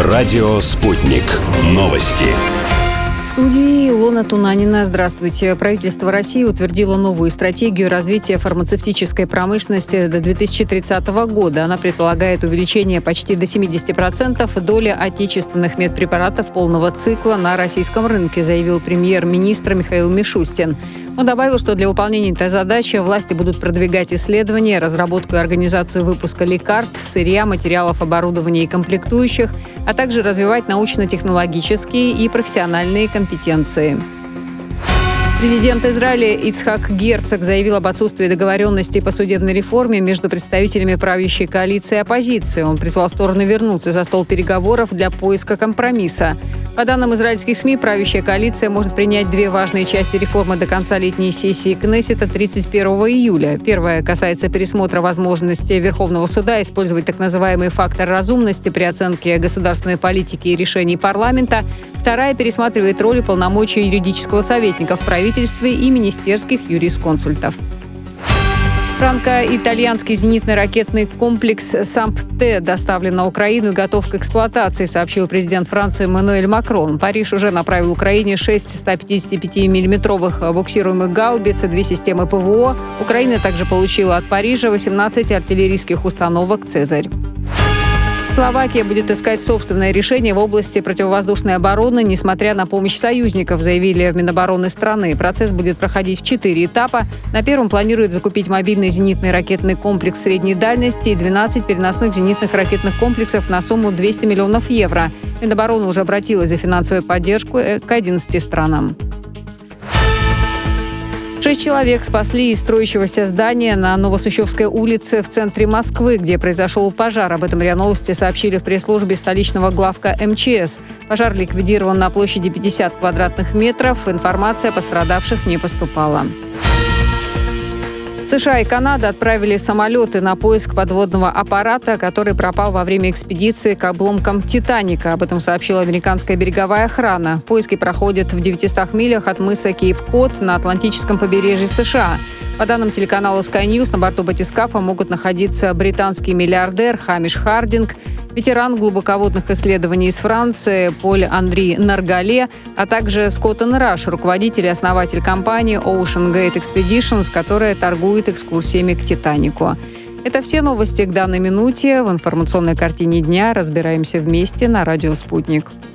Радио «Спутник». Новости. В студии Илона Тунанина. Здравствуйте. Правительство России утвердило новую стратегию развития фармацевтической промышленности до 2030 года. Она предполагает увеличение почти до 70% доли отечественных медпрепаратов полного цикла на российском рынке, заявил премьер-министр Михаил Мишустин. Он добавил, что для выполнения этой задачи власти будут продвигать исследования, разработку и организацию выпуска лекарств, сырья, материалов, оборудования и комплектующих, а также развивать научно-технологические и профессиональные компетенции. Президент Израиля Ицхак Герцог заявил об отсутствии договоренности по судебной реформе между представителями правящей коалиции и оппозиции. Он призвал стороны вернуться за стол переговоров для поиска компромисса. По данным израильских СМИ, правящая коалиция может принять две важные части реформы до конца летней сессии Кнессета 31 июля. Первая касается пересмотра возможности Верховного суда использовать так называемый фактор разумности при оценке государственной политики и решений парламента. Вторая пересматривает роль и полномочия юридического советника в правительстве и министерских юрисконсультов. Франко-итальянский зенитный ракетный комплекс САМП-Т доставлен на Украину и готов к эксплуатации, сообщил президент Франции Эммануэль Макрон. Париж уже направил Украине 6 155-миллиметровых буксируемых гаубиц и 2 системы ПВО. Украина также получила от Парижа 18 артиллерийских установок «Цезарь». Словакия будет искать собственное решение в области противовоздушной обороны, несмотря на помощь союзников, заявили в Минобороны страны. Процесс будет проходить в 4 этапа. На первом планируют закупить мобильный зенитный ракетный комплекс средней дальности и 12 переносных зенитных ракетных комплексов на сумму 200 миллионов евро. Минобороны уже обратилась за финансовой поддержкой к 11 странам. 6 человек спасли из строящегося здания на Новосущевской улице в центре Москвы, где произошел пожар. Об этом РИА Новости сообщили в пресс-службе столичного главка МЧС. Пожар ликвидирован на площади 50 квадратных метров. Информация о пострадавших не поступала. США и Канада отправили самолеты на поиск подводного аппарата, который пропал во время экспедиции к обломкам «Титаника». Об этом сообщила американская береговая охрана. Поиски проходят в 900 милях от мыса Кейп-Код на Атлантическом побережье США. По данным телеканала Sky News, на борту батискафа могут находиться британский миллиардер Хамиш Хардинг, ветеран глубоководных исследований из Франции Поль-Анри Наргале, а также Скоттон Раш, руководитель и основатель компании Ocean Gate Expeditions, которая торгует экскурсиями к «Титанику». Это все новости к данной минуте. В информационной картине дня разбираемся вместе на радио «Спутник».